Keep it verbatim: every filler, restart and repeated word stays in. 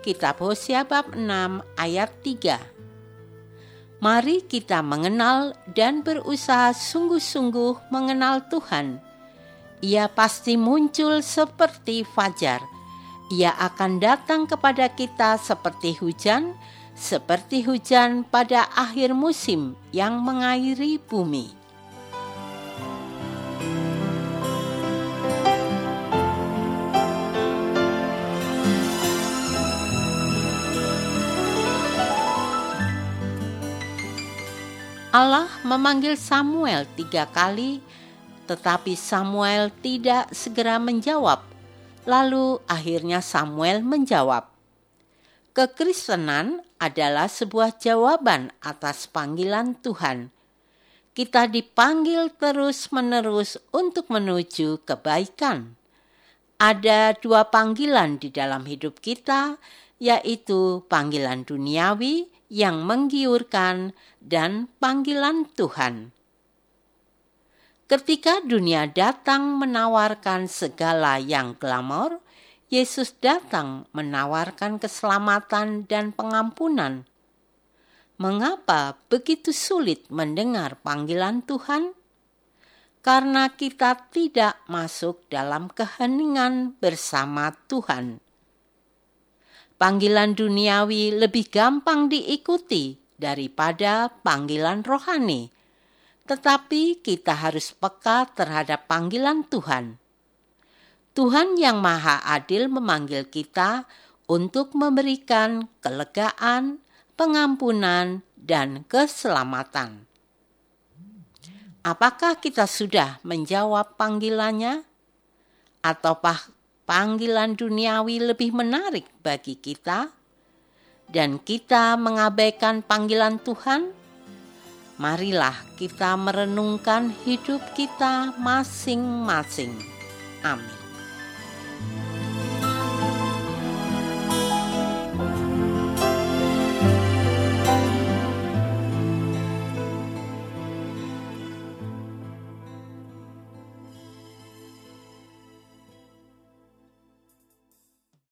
Kitab Hosea bab enam ayat tiga. Mari kita mengenal dan berusaha sungguh-sungguh mengenal Tuhan. Ia pasti muncul seperti fajar. Ia akan datang kepada kita seperti hujan, seperti hujan pada akhir musim yang mengairi bumi. Allah memanggil Samuel tiga kali, tetapi Samuel tidak segera menjawab. Lalu akhirnya Samuel menjawab. Kekristenan adalah sebuah jawaban atas panggilan Tuhan. Kita dipanggil terus-menerus untuk menuju kebaikan. Ada dua panggilan di dalam hidup kita, yaitu panggilan duniawi yang menggiurkan dan panggilan Tuhan. Ketika dunia datang menawarkan segala yang glamor, Yesus datang menawarkan keselamatan dan pengampunan. Mengapa begitu sulit mendengar panggilan Tuhan? Karena kita tidak masuk dalam keheningan bersama Tuhan. Panggilan duniawi lebih gampang diikuti daripada panggilan rohani. Tetapi kita harus peka terhadap panggilan Tuhan. Tuhan yang Maha Adil memanggil kita untuk memberikan kelegaan, pengampunan, dan keselamatan. Apakah kita sudah menjawab panggilannya? Ataukah panggilan duniawi lebih menarik bagi kita? Dan kita mengabaikan panggilan Tuhan? Marilah kita merenungkan hidup kita masing-masing. Amin.